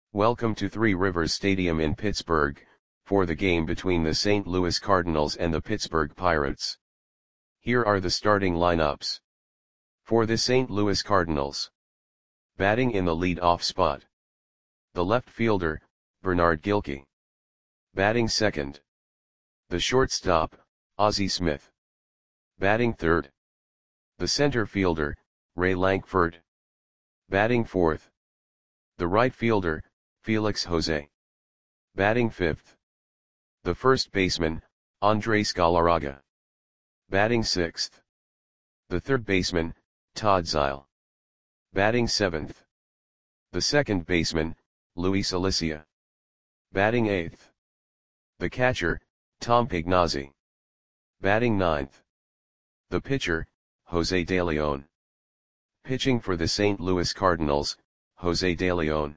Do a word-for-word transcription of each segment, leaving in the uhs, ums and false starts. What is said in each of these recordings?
Welcome to Three Rivers Stadium in Pittsburgh, for the game between the Saint Louis Cardinals and the Pittsburgh Pirates. Here are the starting lineups. For the Saint Louis Cardinals. Batting in the lead-off spot. The left fielder, Bernard Gilkey. Batting second. The shortstop, Ozzie Smith. Batting third. The center fielder, Ray Lankford. Batting fourth. The right fielder, Felix Jose. Batting fifth. The first baseman, Andres Galarraga. Batting sixth. The third baseman, Todd Zeile. Batting seventh. The second baseman, Luis Alicia. Batting eighth. The catcher, Tom Pignazzi. Batting ninth. The pitcher, Jose De Leon. Pitching for the Saint Louis Cardinals, Jose De Leon.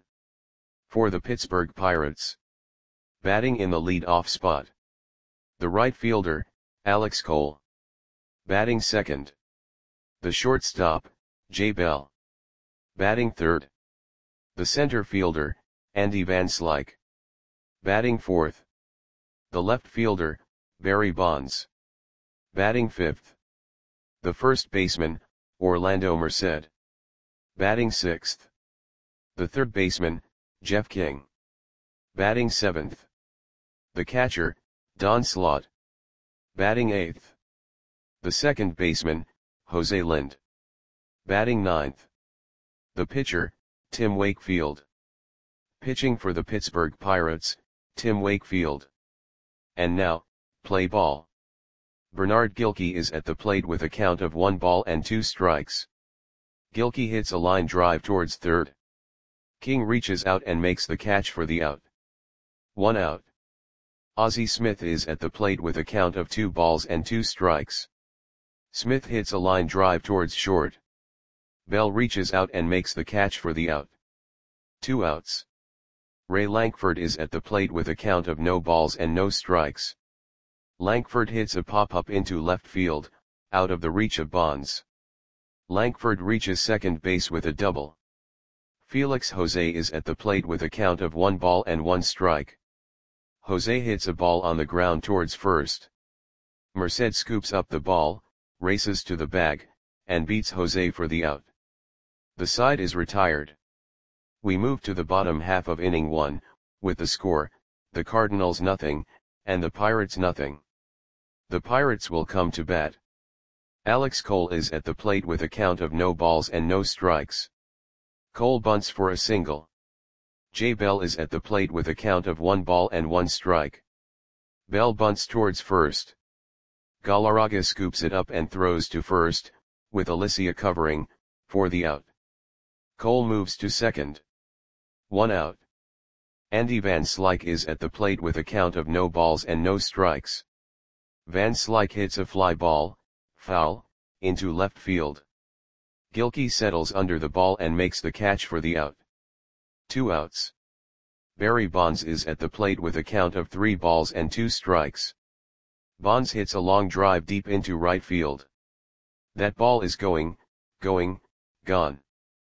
For the Pittsburgh Pirates. Batting in the lead-off spot. The right fielder, Alex Cole. Batting second. The shortstop, Jay Bell. Batting third. The center fielder, Andy Van Slyke. Batting fourth. The left fielder, Barry Bonds. Batting fifth. The first baseman, Orlando Merced. Batting sixth. The third baseman, Jeff King. Batting seventh. The catcher, Don Slaught. Batting eighth. The second baseman, Jose Lind. Batting ninth. The pitcher, Tim Wakefield. Pitching for the Pittsburgh Pirates, Tim Wakefield. And now, play ball. Bernard Gilkey is at the plate with a count of one ball and two strikes. Gilkey hits a line drive towards third. King reaches out and makes the catch for the out. One out. Ozzie Smith is at the plate with a count of two balls and two strikes. Smith hits a line drive towards short. Bell reaches out and makes the catch for the out. Two outs. Ray Lankford is at the plate with a count of no balls and no strikes. Lankford hits a pop-up into left field, out of the reach of Bonds. Lankford reaches second base with a double. Felix Jose is at the plate with a count of one ball and one strike. Jose hits a ball on the ground towards first. Merced scoops up the ball, races to the bag, and beats Jose for the out. The side is retired. We move to the bottom half of inning one, with the score, the Cardinals nothing, and the Pirates nothing. The Pirates will come to bat. Alex Cole is at the plate with a count of no balls and no strikes. Cole bunts for a single. Jay Bell is at the plate with a count of one ball and one strike. Bell bunts towards first. Galarraga scoops it up and throws to first, with Alicia covering, for the out. Cole moves to second. One out. Andy Van Slyke is at the plate with a count of no balls and no strikes. Van Slyke hits a fly ball, foul, into left field. Gilkey settles under the ball and makes the catch for the out. Two outs. Barry Bonds is at the plate with a count of three balls and two strikes. Bonds hits a long drive deep into right field. That ball is going, going, gone.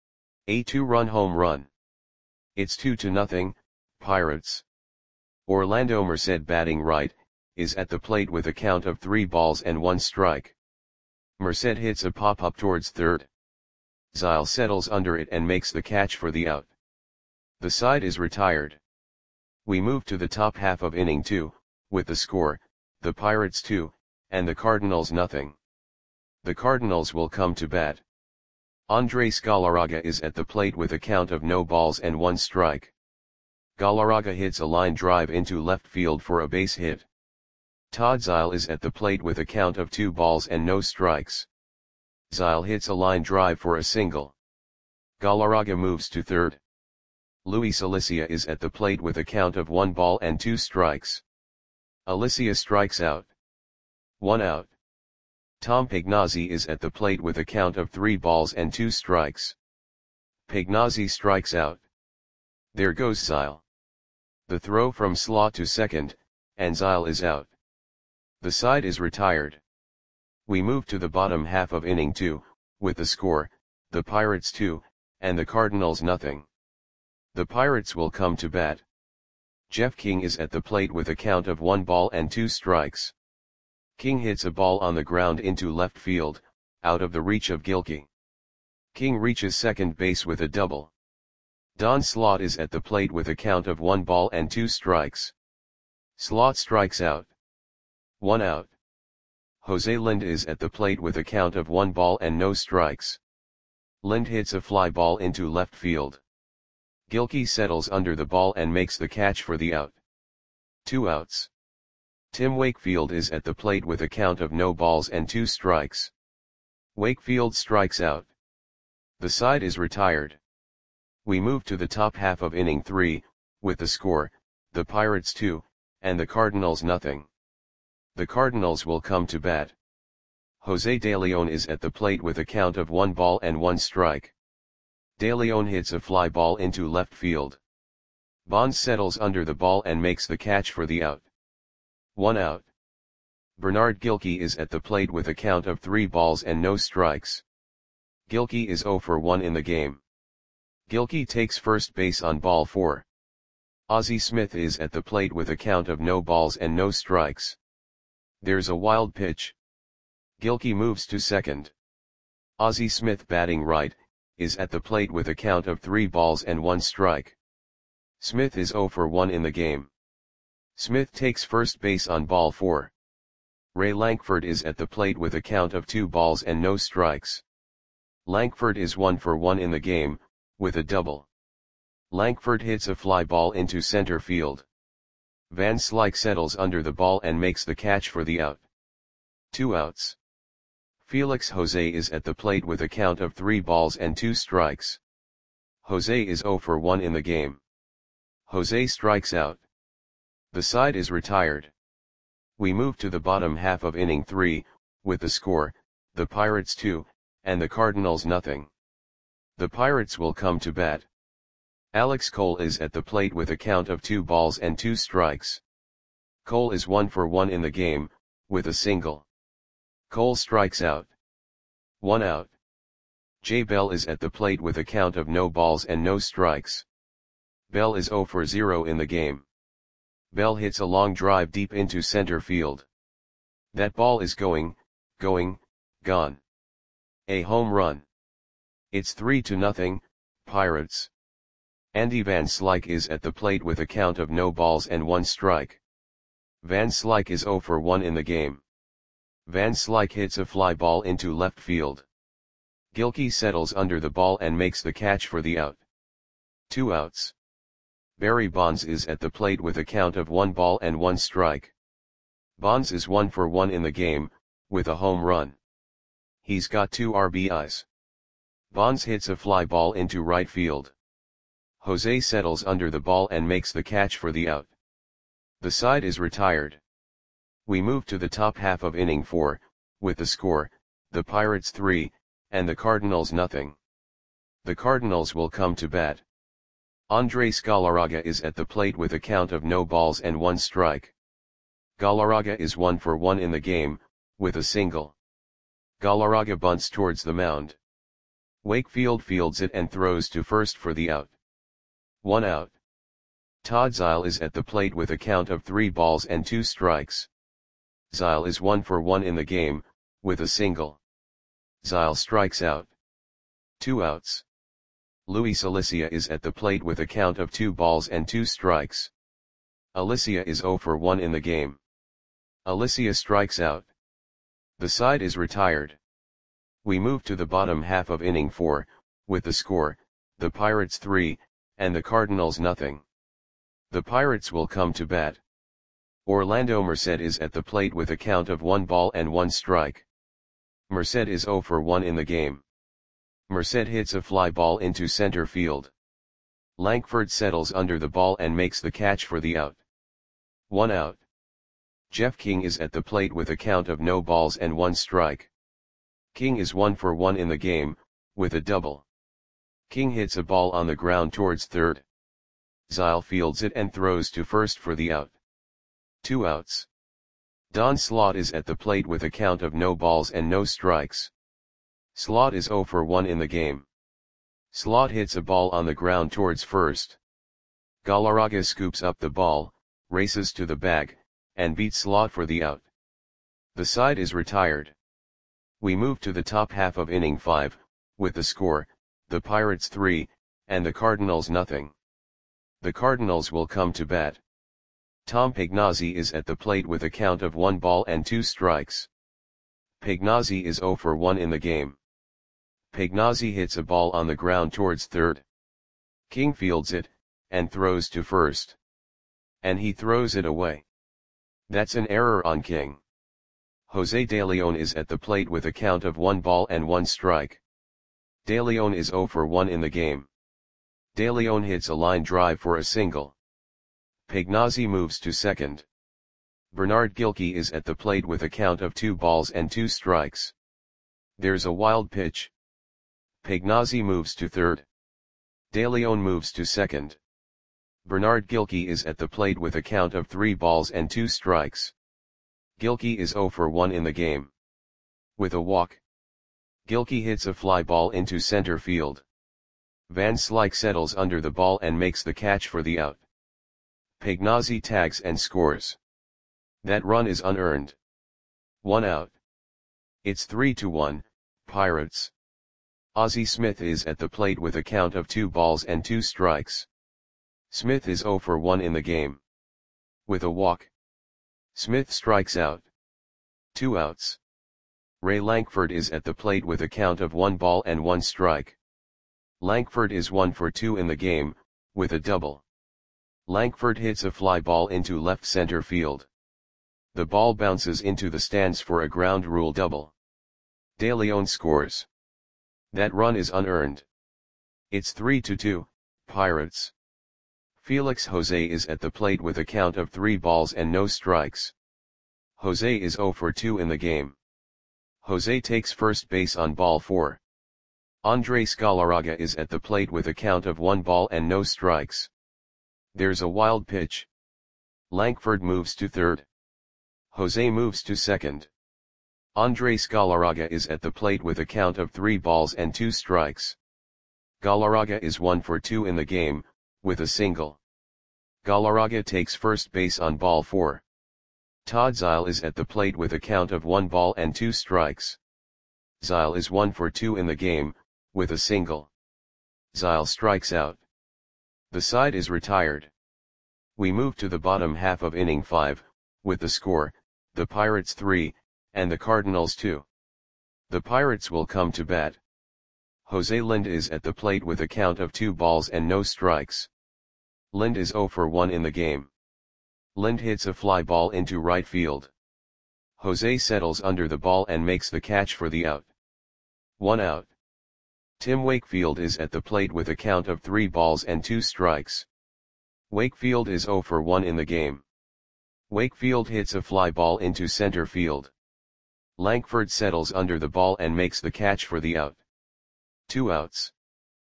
A two-run home run. It's two to nothing, Pirates. Orlando Merced, batting right, is at the plate with a count of three balls and one strike. Merced hits a pop-up towards third. Zeile settles under it and makes the catch for the out. The side is retired. We move to the top half of inning two, with the score, the Pirates two, and the Cardinals nothing. The Cardinals will come to bat. Andres Galarraga is at the plate with a count of no balls and one strike. Galarraga hits a line drive into left field for a base hit. Todd Zeile is at the plate with a count of two balls and no strikes. Zeile hits a line drive for a single. Galarraga moves to third. Luis Alicia is at the plate with a count of one ball and two strikes. Alicia strikes out. One out. Tom Pignazzi is at the plate with a count of three balls and two strikes. Pignazzi strikes out. There goes Zeile. The throw from Slaught to second, and Zeile is out. The side is retired. We move to the bottom half of inning two, with the score, the Pirates two, and the Cardinals nothing. The Pirates will come to bat. Jeff King is at the plate with a count of one ball and two strikes. King hits a ball on the ground into left field, out of the reach of Gilkey. King reaches second base with a double. Don Slaught is at the plate with a count of one ball and two strikes. Slaught strikes out. One out. Jose Lind is at the plate with a count of one ball and no strikes. Lind hits a fly ball into left field. Gilkey settles under the ball and makes the catch for the out. Two outs. Tim Wakefield is at the plate with a count of no balls and two strikes. Wakefield strikes out. The side is retired. We move to the top half of inning three, with the score, the Pirates two, and the Cardinals nothing. The Cardinals will come to bat. Jose De Leon is at the plate with a count of one ball and one strike. De Leon hits a fly ball into left field. Bonds settles under the ball and makes the catch for the out. One out. Bernard Gilkey is at the plate with a count of three balls and no strikes. Gilkey is oh for one in the game. Gilkey takes first base on ball four. Ozzie Smith is at the plate with a count of no balls and no strikes. There's a wild pitch. Gilkey moves to second. Ozzie Smith, batting right, is at the plate with a count of three balls and one strike. Smith is oh for one in the game. Smith takes first base on ball four. Ray Lankford is at the plate with a count of two balls and no strikes. Lankford is one for one in the game, with a double. Lankford hits a fly ball into center field. Van Slyke settles under the ball and makes the catch for the out. Two outs. Felix Jose is at the plate with a count of three balls and two strikes. Jose is oh for one in the game. Jose strikes out. The side is retired. We move to the bottom half of inning three, with the score, the Pirates two, and the Cardinals nothing. The Pirates will come to bat. Alex Cole is at the plate with a count of two balls and two strikes. Cole is one for one in the game, with a single. Cole strikes out. One out. Jay Bell is at the plate with a count of no balls and no strikes. Bell is oh for zero in the game. Bell hits a long drive deep into center field. That ball is going, going, gone. A home run. It's three to nothing, Pirates. Andy Van Slyke is at the plate with a count of no balls and one strike. Van Slyke is oh for one in the game. Van Slyke hits a fly ball into left field. Gilkey settles under the ball and makes the catch for the out. Two outs. Barry Bonds is at the plate with a count of one ball and one strike. Bonds is one for one in the game, with a home run. He's got two R B Is. Bonds hits a fly ball into right field. Jose settles under the ball and makes the catch for the out. The side is retired. We move to the top half of inning four, with the score, the Pirates three, and the Cardinals nothing. The Cardinals will come to bat. Andres Galarraga is at the plate with a count of no balls and one strike. Galarraga is one for one in the game, with a single. Galarraga bunts towards the mound. Wakefield fields it and throws to first for the out. One out. Todd Zeile is at the plate with a count of three balls and two strikes. Zeile is one for one in the game, with a single. Zeile strikes out. Two outs. Luis Alicia is at the plate with a count of two balls and two strikes. Alicia is oh for one in the game. Alicia strikes out. The side is retired. We move to the bottom half of inning four, with the score, the Pirates three, and the Cardinals nothing. The Pirates will come to bat. Orlando Merced is at the plate with a count of one ball and one strike. Merced is oh for one in the game. Merced hits a fly ball into center field. Lankford settles under the ball and makes the catch for the out. One out. Jeff King is at the plate with a count of no balls and one strike. King is one for one in the game, with a double. King hits a ball on the ground towards third. Zeile fields it and throws to first for the out. Two outs. Don Slaught is at the plate with a count of no balls and no strikes. Slaught is oh for one in the game. Slaught hits a ball on the ground towards first. Galarraga scoops up the ball, races to the bag, and beats Slot for the out. The side is retired. We move to the top half of inning five, with the score, the Pirates three, and the Cardinals nothing. The Cardinals will come to bat. Tom Pagnozzi is at the plate with a count of one ball and two strikes. Pagnozzi is zero for one in the game. Pagnozzi hits a ball on the ground towards third. King fields it, and throws to first. And he throws it away. That's an error on King. Jose De Leon is at the plate with a count of one ball and one strike. De Leon is zero for one in the game. De Leon hits a line drive for a single. Pagnozzi moves to second. Bernard Gilkey is at the plate with a count of two balls and two strikes. There's a wild pitch. Pagnozzi moves to third. De Leon moves to second. Bernard Gilkey is at the plate with a count of three balls and two strikes. Gilkey is zero for one in the game. With a walk. Gilkey hits a fly ball into center field. Van Slyke settles under the ball and makes the catch for the out. Pagnozzi tags and scores. That run is unearned. One out. It's three to one, Pirates. Ozzie Smith is at the plate with a count of two balls and two strikes. Smith is zero for one in the game. With a walk. Smith strikes out. Two outs. Ray Lankford is at the plate with a count of one ball and one strike. Lankford is one for two in the game, with a double. Lankford hits a fly ball into left center field. The ball bounces into the stands for a ground rule double. De Leon scores. That run is unearned. It's three to two, Pirates. Felix Jose is at the plate with a count of three balls and no strikes. Jose is zero for two in the game. Jose takes first base on ball four. Andres Galarraga is at the plate with a count of one ball and no strikes. There's a wild pitch. Lankford moves to third. Jose moves to second. Andres Galarraga is at the plate with a count of three balls and two strikes. Galarraga is one for two in the game, with a single. Galarraga takes first base on ball four. Todd Zeile is at the plate with a count of one ball and two strikes. Zeile is one for two in the game, with a single. Zeile strikes out. The side is retired. We move to the bottom half of inning five, with the score, the Pirates three, and the Cardinals two. The Pirates will come to bat. Jose Lind is at the plate with a count of two balls and no strikes. Lind is zero for one in the game. Lind hits a fly ball into right field. Jose settles under the ball and makes the catch for the out. One out. Tim Wakefield is at the plate with a count of three balls and two strikes. Wakefield is zero for one in the game. Wakefield hits a fly ball into center field. Lankford settles under the ball and makes the catch for the out. Two outs.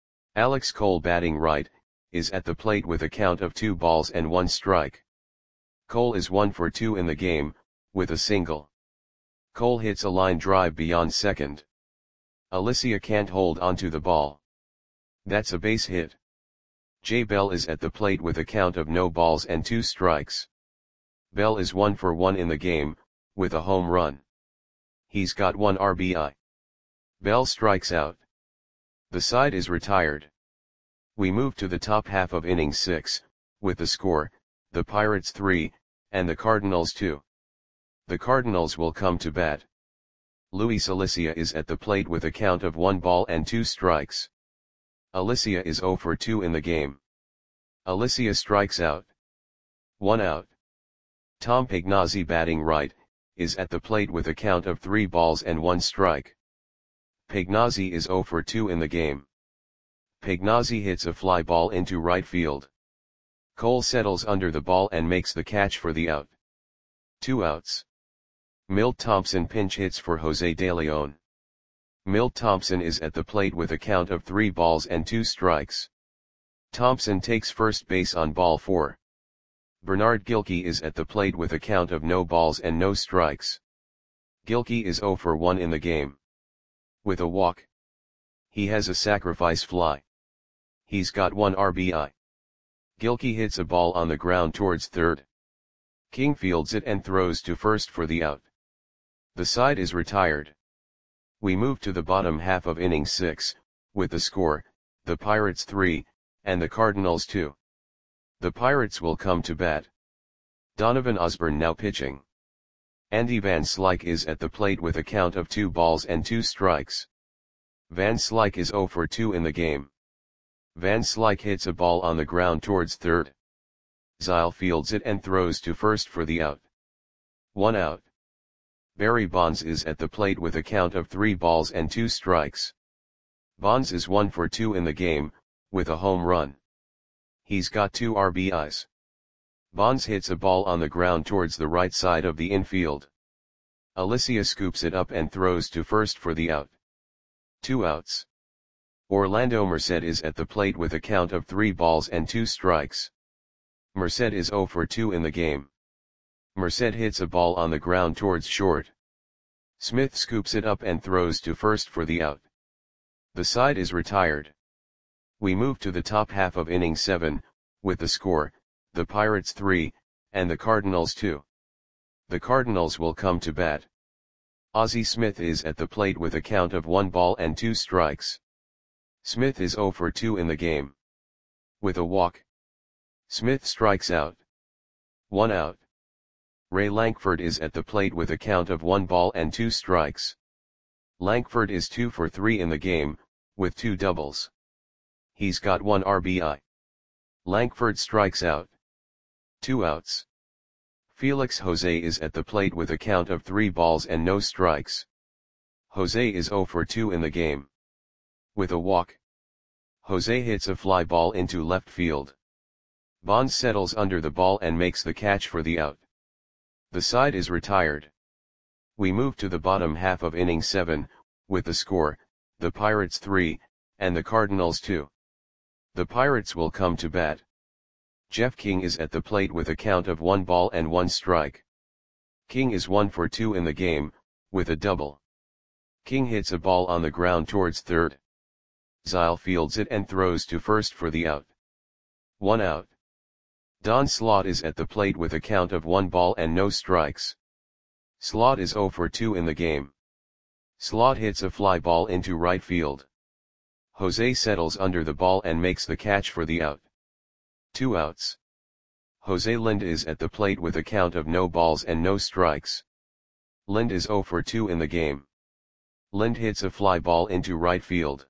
Alex Cole, batting right, is at the plate with a count of two balls and one strike. Cole is one for two in the game, with a single. Cole hits a line drive beyond second. Alicia can't hold onto the ball. That's a base hit. Jay Bell is at the plate with a count of no balls and two strikes. Bell is one for one in the game, with a home run. He's got one R B I. Bell strikes out. The side is retired. We move to the top half of inning six, with the score, the Pirates three, and the Cardinals two. The Cardinals will come to bat. Luis Alicia is at the plate with a count of one ball and two strikes. Alicia is zero for two in the game. Alicia strikes out. One out. Tom Pagnozzi, batting right, is at the plate with a count of three balls and one strike. Pagnozzi is zero for two in the game. Pagnozzi hits a fly ball into right field. Cole settles under the ball and makes the catch for the out. Two outs. Milt Thompson pinch hits for Jose De Leon. Milt Thompson is at the plate with a count of three balls and two strikes. Thompson takes first base on ball four. Bernard Gilkey is at the plate with a count of no balls and no strikes. Gilkey is zero for one in the game. With a walk. He has a sacrifice fly. He's got one R B I. Gilkey hits a ball on the ground towards third. King fields it and throws to first for the out. The side is retired. We move to the bottom half of inning six, with the score, the Pirates three, and the Cardinals two. The Pirates will come to bat. Donovan Osborne now pitching. Andy Van Slyke is at the plate with a count of two balls and two strikes. Van Slyke is oh for two in the game. Van Slyke hits a ball on the ground towards third. Zyle fields it and throws to first for the out. One out. Barry Bonds is at the plate with a count of three balls and two strikes. Bonds is one for two in the game, with a home run. He's got two R B Is. Bonds hits a ball on the ground towards the right side of the infield. Alicia scoops it up and throws to first for the out. Two outs. Orlando Merced is at the plate with a count of three balls and two strikes. Merced is oh for two in the game. Merced hits a ball on the ground towards short. Smith scoops it up and throws to first for the out. The side is retired. We move to the top half of inning seven, with the score, the Pirates three, and the Cardinals two. The Cardinals will come to bat. Ozzie Smith is at the plate with a count of one ball and two strikes. Smith is oh for two in the game. With a walk. Smith strikes out. One out. Ray Lankford is at the plate with a count of one ball and two strikes. Lankford is two for three in the game, with two doubles. He's got one R B I. Lankford strikes out. Two outs. Felix Jose is at the plate with a count of three balls and no strikes. Jose is oh for two in the game. With a walk. Jose hits a fly ball into left field. Bonds settles under the ball and makes the catch for the out. The side is retired. We move to the bottom half of inning seven, with the score, the Pirates three, and the Cardinals two. The Pirates will come to bat. Jeff King is at the plate with a count of one ball and one strike. King is one for two in the game, with a double. King hits a ball on the ground towards third. Zyle fields it and throws to first for the out. One out. Don Slaught is at the plate with a count of one ball and no strikes. Slaught is oh for two in the game. Slaught hits a fly ball into right field. Jose settles under the ball and makes the catch for the out. Two outs. Jose Lind is at the plate with a count of no balls and no strikes. Lind is oh for two in the game. Lind hits a fly ball into right field.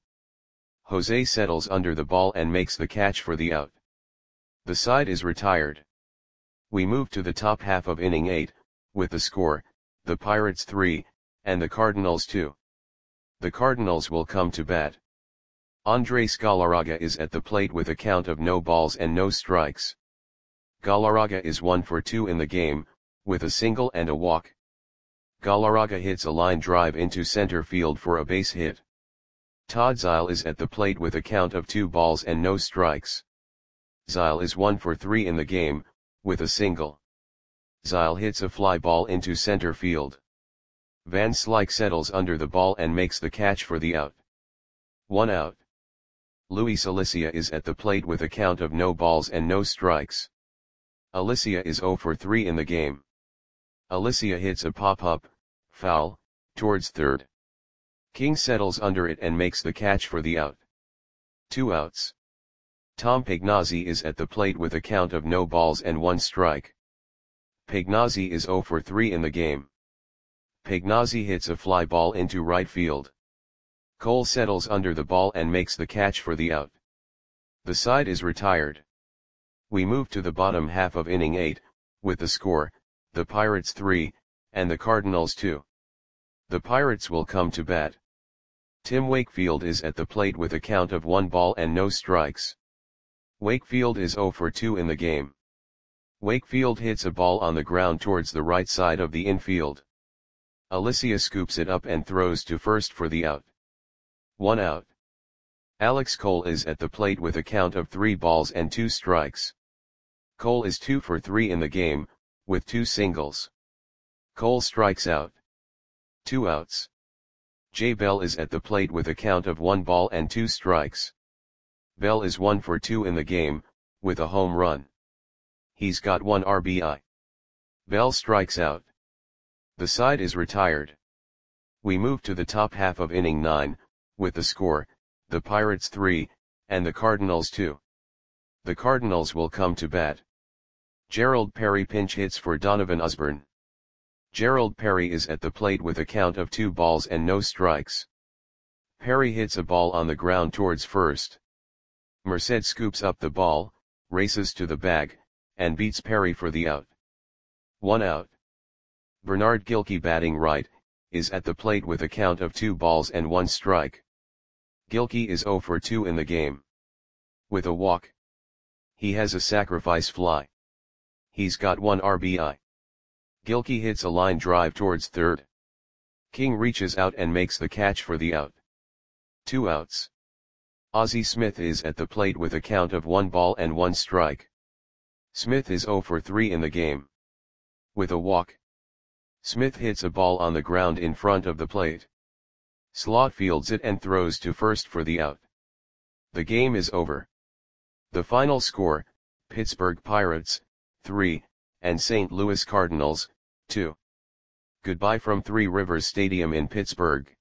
Jose settles under the ball and makes the catch for the out. The side is retired. We move to the top half of inning eight, with the score, the Pirates three, and the Cardinals two. The Cardinals will come to bat. Andres Galarraga is at the plate with a count of no balls and no strikes. Galarraga is one for two in the game, with a single and a walk. Galarraga hits a line drive into center field for a base hit. Todd Zyle is at the plate with a count of two balls and no strikes. Zyle is one for three in the game, with a single. Zyle hits a fly ball into center field. Van Slyke settles under the ball and makes the catch for the out. One out. Luis Alicia is at the plate with a count of no balls and no strikes. Alicia is oh for three in the game. Alicia hits a pop-up, foul, towards third. King settles under it and makes the catch for the out. Two outs. Tom Pagnozzi is at the plate with a count of no balls and one strike. Pagnozzi is oh for three in the game. Pagnozzi hits a fly ball into right field. Cole settles under the ball and makes the catch for the out. The side is retired. We move to the bottom half of inning eight, with the score, the Pirates three, and the Cardinals two. The Pirates will come to bat. Tim Wakefield is at the plate with a count of one ball and no strikes. Wakefield is oh for two in the game. Wakefield hits a ball on the ground towards the right side of the infield. Alicia scoops it up and throws to first for the out. One out. Alex Cole is at the plate with a count of three balls and two strikes. Cole is two for three in the game, with two singles. Cole strikes out. Two outs. Jay Bell is at the plate with a count of one ball and two strikes. Bell is one for two in the game, with a home run. He's got one R B I. Bell strikes out. The side is retired. We move to the top half of inning nine, with the score, the Pirates three, and the Cardinals two. The Cardinals will come to bat. Gerald Perry pinch hits for Donovan Osborne. Gerald Perry is at the plate with a count of two balls and no strikes. Perry hits a ball on the ground towards first. Merced scoops up the ball, races to the bag, and beats Perry for the out. One out. Bernard Gilkey, batting right, is at the plate with a count of two balls and one strike. Gilkey is zero for two in the game. With a walk. He has a sacrifice fly. He's got one R B I. Gilkey hits a line drive towards third. King reaches out and makes the catch for the out. Two outs. Ozzie Smith is at the plate with a count of one ball and one strike. Smith is zero for three in the game. With a walk. Smith hits a ball on the ground in front of the plate. Slot fields it and throws to first for the out. The game is over. The final score, Pittsburgh Pirates, three, and Saint Louis Cardinals, two. Goodbye from Three Rivers Stadium in Pittsburgh.